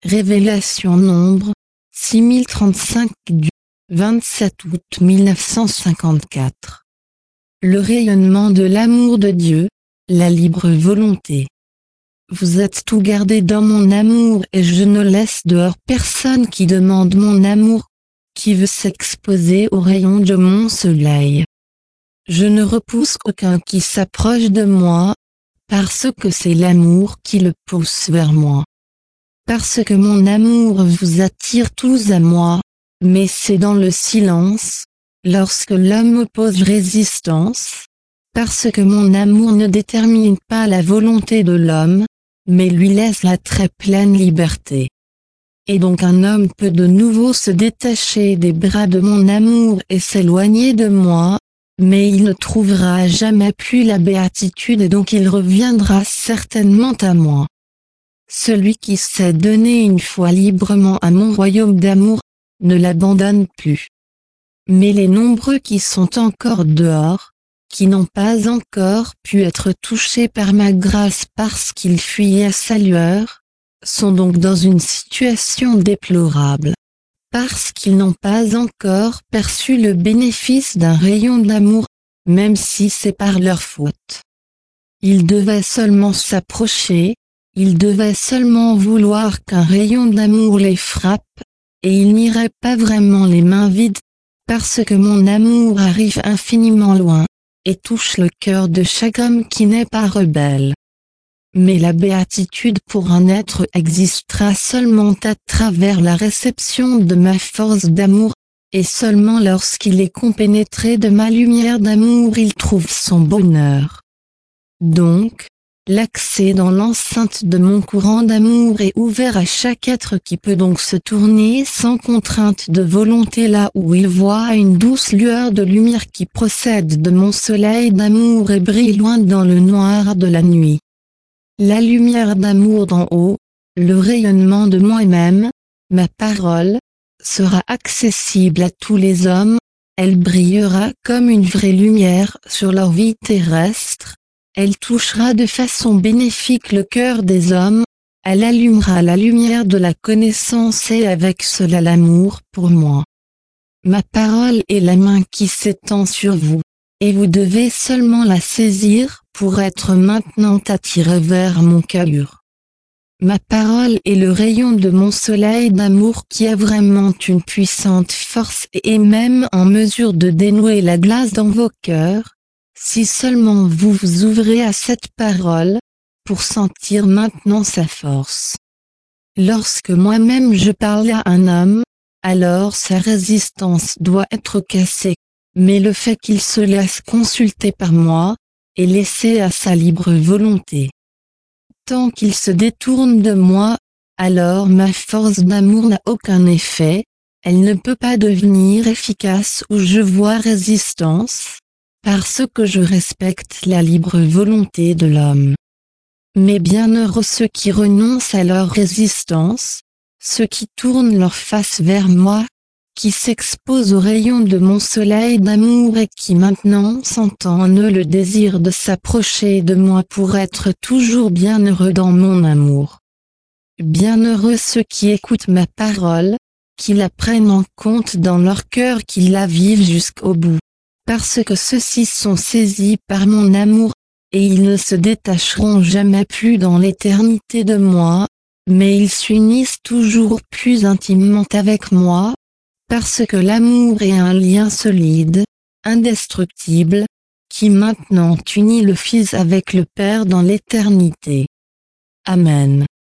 Révélation Nombre 6035 du 27 août 1954. Le rayonnement de l'amour de Dieu, la libre volonté. Vous êtes tout gardé dans mon amour et je ne laisse dehors personne qui demande mon amour, qui veut s'exposer aux rayons de mon soleil. Je ne repousse aucun qui s'approche de moi, parce que c'est l'amour qui le pousse vers moi. Parce que mon amour vous attire tous à moi, mais c'est dans le silence, lorsque l'homme oppose résistance, parce que mon amour ne détermine pas la volonté de l'homme, mais lui laisse la très pleine liberté. Et donc un homme peut de nouveau se détacher des bras de mon amour et s'éloigner de moi, mais il ne trouvera jamais plus la béatitude et donc il reviendra certainement à moi. Celui qui s'est donné une fois librement à mon royaume d'amour, ne l'abandonne plus. Mais les nombreux qui sont encore dehors, qui n'ont pas encore pu être touchés par ma grâce parce qu'ils fuyaient sa lueur, sont donc dans une situation déplorable. Parce qu'ils n'ont pas encore perçu le bénéfice d'un rayon d'amour, même si c'est par leur faute. Ils devaient seulement s'approcher, ils devaient seulement vouloir qu'un rayon d'amour les frappe, et ils n'iraient pas vraiment les mains vides, parce que mon amour arrive infiniment loin, et touche le cœur de chaque homme qui n'est pas rebelle. Mais la béatitude pour un être existera seulement à travers la réception de ma force d'amour, et seulement lorsqu'il est compénétré de ma lumière d'amour il trouve son bonheur. Donc, l'accès dans l'enceinte de mon courant d'amour est ouvert à chaque être qui peut donc se tourner sans contrainte de volonté là où il voit une douce lueur de lumière qui procède de mon soleil d'amour et brille loin dans le noir de la nuit. La lumière d'amour d'en haut, le rayonnement de moi-même, ma parole, sera accessible à tous les hommes, elle brillera comme une vraie lumière sur leur vie terrestre, elle touchera de façon bénéfique le cœur des hommes, elle allumera la lumière de la connaissance et avec cela l'amour pour moi. Ma parole est la main qui s'étend sur vous, et vous devez seulement la saisir pour être maintenant attiré vers mon cœur. Ma parole est le rayon de mon soleil d'amour qui a vraiment une puissante force et est même en mesure de dénouer la glace dans vos cœurs, si seulement vous vous ouvrez à cette parole, pour sentir maintenant sa force. Lorsque moi-même je parle à un homme, alors sa résistance doit être cassée, mais le fait qu'il se laisse consulter par moi, est laissé à sa libre volonté. Tant qu'il se détourne de moi, alors ma force d'amour n'a aucun effet, elle ne peut pas devenir efficace où je vois résistance, parce que je respecte la libre volonté de l'homme. Mais bienheureux ceux qui renoncent à leur résistance, ceux qui tournent leur face vers moi, qui s'exposent aux rayons de mon soleil d'amour et qui maintenant sentent en eux le désir de s'approcher de moi pour être toujours bienheureux dans mon amour. Bienheureux ceux qui écoutent ma parole, qui la prennent en compte dans leur cœur, qui la vivent jusqu'au bout, parce que ceux-ci sont saisis par mon amour, et ils ne se détacheront jamais plus dans l'éternité de moi, mais ils s'unissent toujours plus intimement avec moi, parce que l'amour est un lien solide, indestructible, qui maintenant unit le Fils avec le Père dans l'éternité. Amen.